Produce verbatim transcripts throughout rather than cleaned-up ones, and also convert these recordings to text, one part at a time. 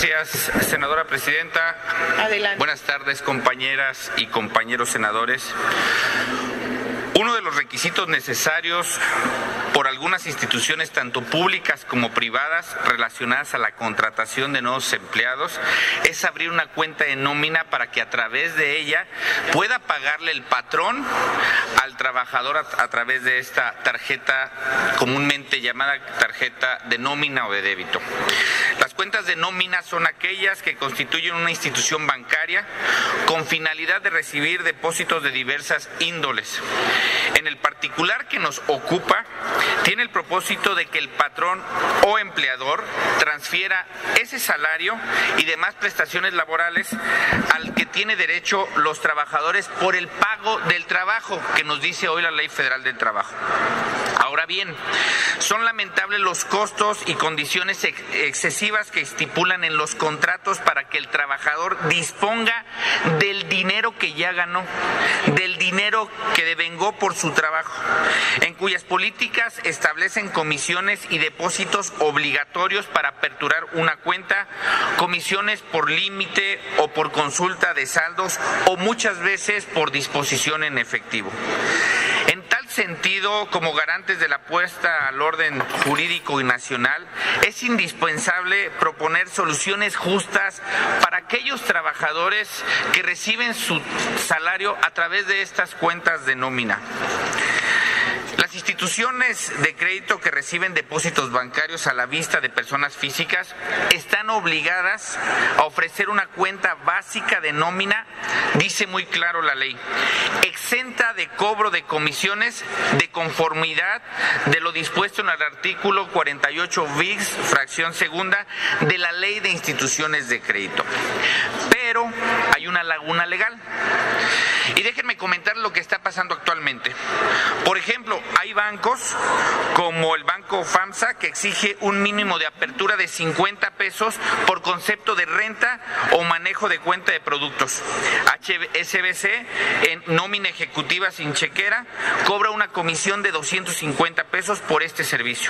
Gracias, senadora presidenta. Adelante. Buenas tardes, compañeras y compañeros senadores. Uno de los requisitos necesarios por algunas instituciones, tanto públicas como privadas, relacionadas a la contratación de nuevos empleados, es abrir una cuenta de nómina para que a través de ella pueda pagarle el patrón al trabajador a, a través de esta tarjeta comúnmente llamada tarjeta de nómina o de débito. Las cuentas de nómina son aquellas que constituyen una institución bancaria con finalidad de recibir depósitos de diversas índoles. En el particular que nos ocupa, tiene el propósito de que el patrón o empleador transfiera ese salario y demás prestaciones laborales al que tiene derecho los trabajadores por el pago del trabajo, que nos dice hoy la Ley Federal del Trabajo. Ahora bien, son lamentables los costos y condiciones ex excesivas que estipulan en los contratos para que el trabajador disponga del dinero que ya ganó, del dinero que devengó por su trabajo, en cuyas políticas establecen comisiones y depósitos obligatorios para aperturar una cuenta, comisiones por límite o por consulta de saldos o muchas veces por disposición en efectivo. En tal sentido, como garantes de la puesta al orden jurídico y nacional, es indispensable proponer soluciones justas para aquellos trabajadores que reciben su salario a través de estas cuentas de nómina. Las instituciones de crédito que reciben depósitos bancarios a la vista de personas físicas están obligadas a ofrecer una cuenta básica de nómina, dice muy claro la ley, exenta de cobro de comisiones de conformidad de lo dispuesto en el artículo cuarenta y ocho bis, fracción segunda, de la Ley de Instituciones de Crédito. Pero hay una laguna legal. Y déjenme comentar lo que está pasando actualmente. Por ejemplo, hay bancos como el Banco FAMSA que exige un mínimo de apertura de cincuenta pesos por concepto de renta o manejo de cuenta de productos. H S B C, en nómina ejecutiva sin chequera, cobra una comisión de doscientos cincuenta pesos por este servicio.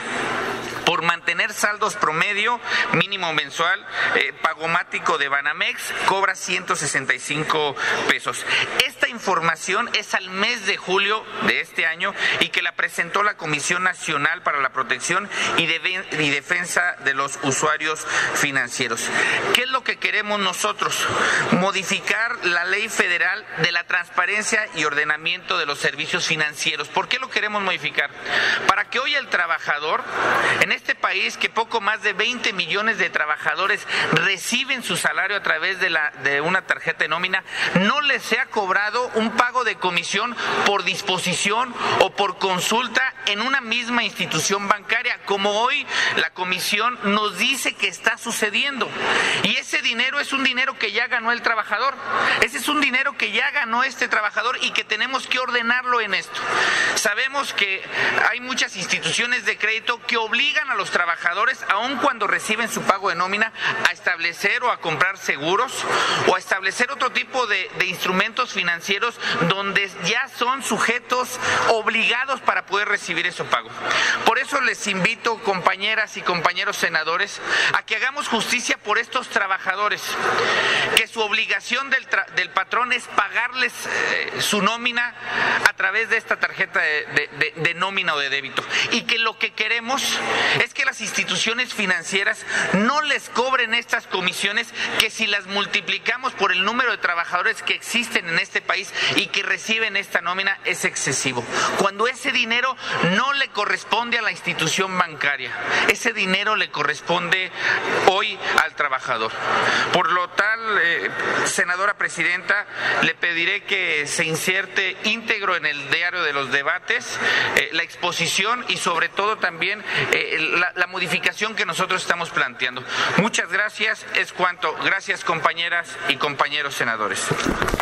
Por mantener saldos promedio mínimo mensual, eh, pagomático de Banamex cobra ciento sesenta y cinco pesos. Esta información es al mes de julio de este año y que la presentó la Comisión Nacional para la Protección y, de, y Defensa de los Usuarios Financieros. ¿Qué es lo que queremos nosotros? Modificar la Ley Federal de la Transparencia y Ordenamiento de los Servicios Financieros. ¿Por qué lo queremos modificar? Para que hoy el trabajador, en este país que poco más de veinte millones de trabajadores reciben su salario a través de, la, de una tarjeta de nómina, no les sea cobrado un pago de comisión por disposición o por consulta en una misma institución bancaria, como hoy la comisión nos dice que está sucediendo. Y ese dinero es un dinero que ya ganó el trabajador. Ese es un dinero que ya ganó este trabajador y que tenemos que ordenarlo en esto. Sabemos que hay muchas instituciones de crédito que obligan a los trabajadores, aun cuando reciben su pago de nómina, a establecer o a comprar seguros o a establecer otro tipo de, de instrumentos financieros donde ya son sujetos obligados para poder recibir ese pago. Por eso les invito, compañeras y compañeros senadores, a que hagamos justicia por estos trabajadores, que su obligación del, del patrón es pagarles eh, su nómina a través de esta tarjeta de, de, de, de nómina o de débito, y que lo que queremos es que las instituciones financieras no les cobren estas comisiones, que si las multiplicamos por el número de trabajadores que existen en este país y que reciben esta nómina es excesivo, cuando ese dinero no le corresponde a la institución bancaria, ese dinero le corresponde hoy al trabajador. Por lo tal, eh, senadora presidenta, le pediré que se inserte íntegro en el diario de los debates eh, la exposición y sobre todo también eh, la, la modificación que nosotros estamos planteando. Muchas gracias, es cuanto. Gracias, compañeras y compañeros senadores.